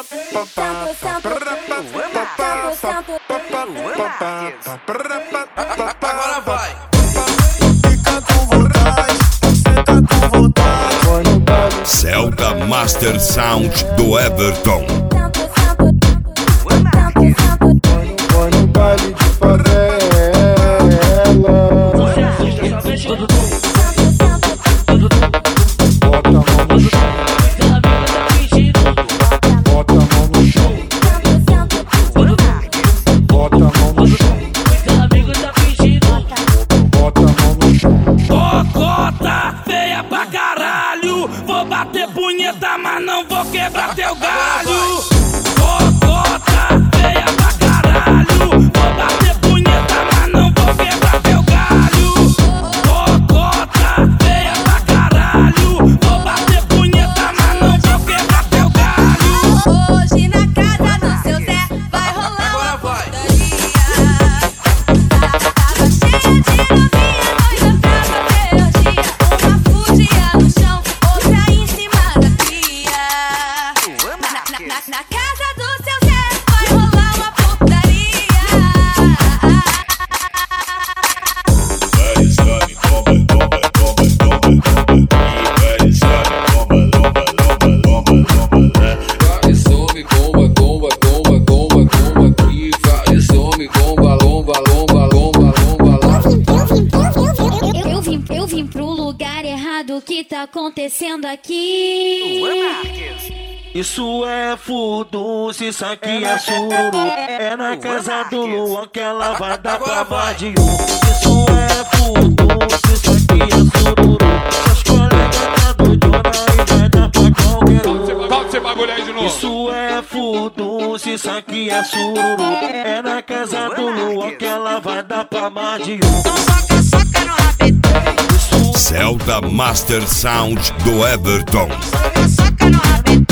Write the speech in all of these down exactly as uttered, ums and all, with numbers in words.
Agora vai. Celta Master Sound do Everton. Foi no baile de favela. Bota a mão no chão. Bota a mão no chão. Bota a mão no chão. Bota a mão no chão. Cocota feia pra caralho. Vou bater punheta, mas não vou quebrar teu galho. Cocota feia pra caralho. Vou bater punheta, mas não vou quebrar teu galho. Cocota feia pra caralho. Vou bater punheta, mas não vou quebrar teu galho. Hoje na casa do seu Zé vai rolar uma putaria. Tava cheia de novinha, doida pra fazer orgia. Uma fugia no chão, outra em cima da pia. Na, na, na, na casa do seu Zé vai rolar uma putaria. Vai, some, comba, comba, comba, comba, comba aqui. Vai, some, comba, lomba, lomba, lomba, lomba lá. Eu vim, eu vim pro lugar errado, o que tá acontecendo aqui? Isso é furdunço, isso aqui é sururu. É na casa do Luan que ela vai dar pra vadiu. Isso é furdunço, isso aqui é sururu. Seus colegas tá doidona e vai dar pra qualquer um. Solta esse bagulho aí de novo. Isso é furdunço, isso aqui é sururu. É na casa do Luan que ela vai dar pra mais de um. Então soca, soca no rabetão. Celta Master Sound do Everton. Soca, soca no rabetão.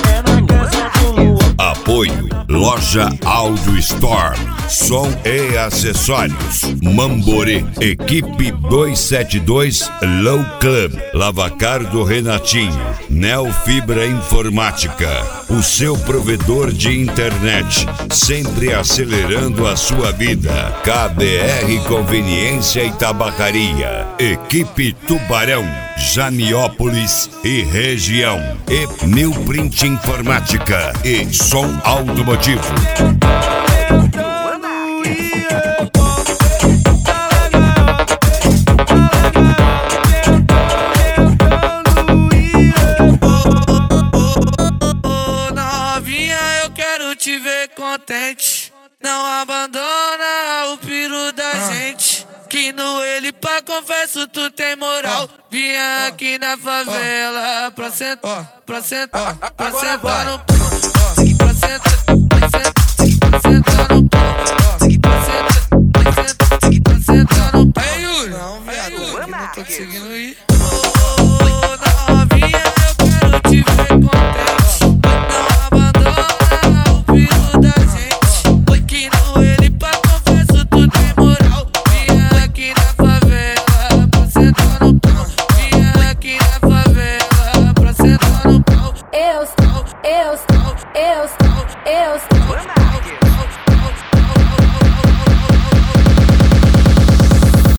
Apoio Loja Audio Store, som e acessórios. Mamborê, Equipe duzentos e setenta e dois Low Club, Lavacar do Renatinho, Neofibra Informática, o seu provedor de internet, sempre acelerando a sua vida. K B R Conveniência e Tabacaria, Equipe Tubarão, Janiópolis e região. E New Print Informática e som automotivo. Novinha, eu quero te ver contente. Não abandona o piru da gente. Que no ele pra confesso tu tem moral. Vinha aqui na favela pra sentar, pra sentar, pra sentar no pau. Pra sentar, pra sentar, pra sentar no pau. Pra sentar, pra sentar, pra sentar no pau. Ei, Yuri, não, viado, eu não tô conseguindo ir.